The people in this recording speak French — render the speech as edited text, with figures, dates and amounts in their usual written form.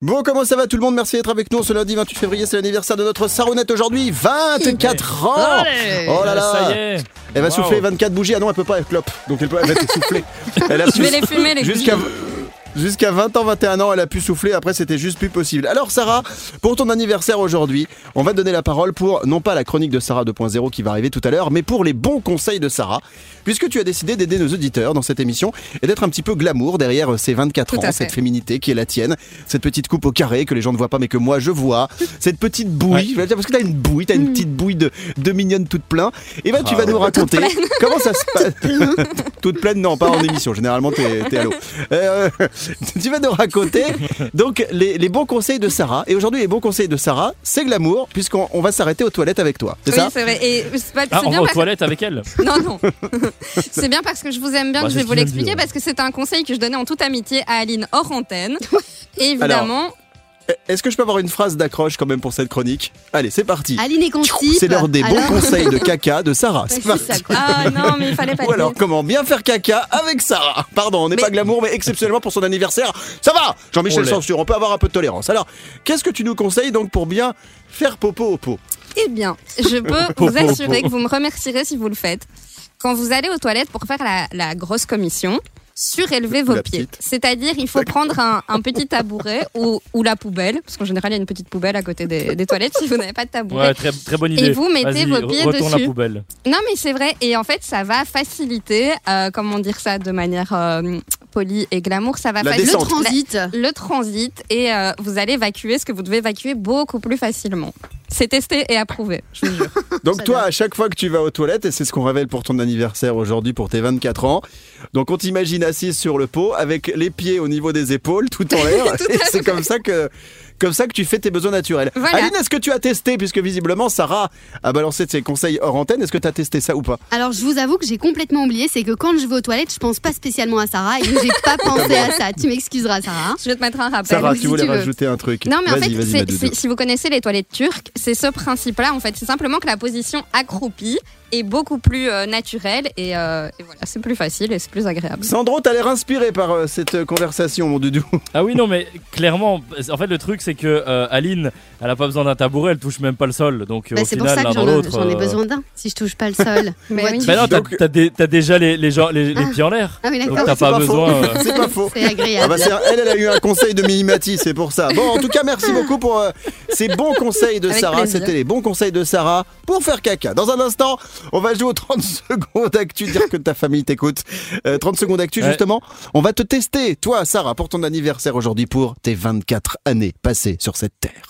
Bon, comment ça va tout le monde? Merci d'être avec nous ce lundi 28 février, c'est l'anniversaire de notre Sarounette aujourd'hui, 24 ans. Allez, Oh là là, ça y est. elle va souffler 24 bougies. Ah non, elle peut pas, elle clope, donc elle va être soufflée. Elle a Je vais les fumer, les Jusqu'à 20 ans, 21 ans, elle a pu souffler, après c'était juste plus possible. Alors Sarah, pour ton anniversaire aujourd'hui, on va te donner la parole pour, non pas la chronique de Sarah 2.0 qui va arriver tout à l'heure, mais pour les bons conseils de Sarah, puisque tu as décidé d'aider nos auditeurs dans cette émission et d'être un petit peu glamour derrière ces 24 ans, cette féminité qui est la tienne, cette petite coupe au carré que les gens ne voient pas mais que moi je vois, cette petite bouille, je vais dire parce que t'as une bouille, t'as une petite bouille de mignonne toute plein, et ben tu vas nous raconter comment ça se passe. Toute pleine, non, pas en émission, généralement t'es à l'eau. Tu vas nous raconter donc les bons conseils de Sarah. Et aujourd'hui, les bons conseils de Sarah, c'est glamour, puisqu'on va s'arrêter aux toilettes avec toi. C'est ça? Oui, c'est vrai. Et on va aux toilettes avec elle? Non. C'est bien parce que je vous aime bien que je vais vous l'expliquer, parce que c'est un conseil que je donnais en toute amitié à Aline hors antenne. Et évidemment... Alors, est-ce que je peux avoir une phrase d'accroche quand même pour cette chronique? Allez, c'est parti. Aline est constipe. C'est l'heure des bons conseils de caca de Sarah. C'est parti. Ah non, mais il fallait pas. Ou alors, comment bien faire caca avec Sarah? Pardon, on n'est pas glamour, mais exceptionnellement pour son anniversaire, ça va. Jean-Michel Censure, on peut avoir un peu de tolérance. Alors, qu'est-ce que tu nous conseilles donc pour bien faire popo au pot? Eh bien, je peux vous assurer que vous me remercierez si vous le faites. Quand vous allez aux toilettes pour faire la grosse commission, surélevez vos pieds. C'est-à-dire, il faut prendre un petit tabouret ou la poubelle, parce qu'en général, il y a une petite poubelle à côté des toilettes si vous n'avez pas de tabouret. Ouais, très bonne idée. Et vous mettez vos pieds retourne dessus. La poubelle. Non, mais c'est vrai. Et en fait, ça va faciliter, comment dire ça de manière polie et glamour, ça va faciliter le transit et vous allez évacuer ce que vous devez évacuer beaucoup plus facilement. C'est testé et approuvé, je vous jure. Donc toi, à chaque fois que tu vas aux toilettes, et c'est ce qu'on révèle pour ton anniversaire aujourd'hui, pour tes 24 ans, donc on t'imagine assise sur le pot, avec les pieds au niveau des épaules, tout en l'air, et c'est comme ça que tu fais tes besoins naturels. Voilà. Aline, est-ce que tu as testé, puisque visiblement Sarah a balancé de ses conseils hors antenne, est-ce que tu as testé ça ou pas? Alors je vous avoue que j'ai complètement oublié, c'est que quand je vais aux toilettes, je pense pas spécialement à Sarah et donc j'ai pas pensé à ça. Tu m'excuseras, Sarah. Je vais te mettre un rappel. Sarah, tu voulais rajouter un truc? Non, mais en fait, si vous connaissez les toilettes turques, c'est ce principe-là. En fait, c'est simplement que la position accroupie est beaucoup plus naturelle et voilà, c'est plus facile et c'est plus agréable. Sandro, t'as l'air inspiré par cette conversation, mon doudou. Ah oui, non, mais clairement, en fait, le truc, c'est que Aline, elle a pas besoin d'un tabouret, elle touche même pas le sol. Donc au c'est pour final, ça que l'un dans l'autre. j'en ai besoin d'un, si je touche pas le sol. Mais non, t'as déjà les pieds en l'air. Ah oui, d'accord. Donc t'as pas besoin. C'est pas faux. C'est agréable. Elle a eu un conseil de Mimimati, c'est pour ça. Bon, en tout cas, merci beaucoup pour ces bons conseils de Sarah. Plaisir. C'était les bons conseils de Sarah pour faire caca. Dans un instant, on va jouer aux 30 secondes actu, dire que ta famille t'écoute. 30 secondes actu, justement. On va te tester, toi, Sarah, pour ton anniversaire aujourd'hui, pour tes 24 années passées sur cette terre.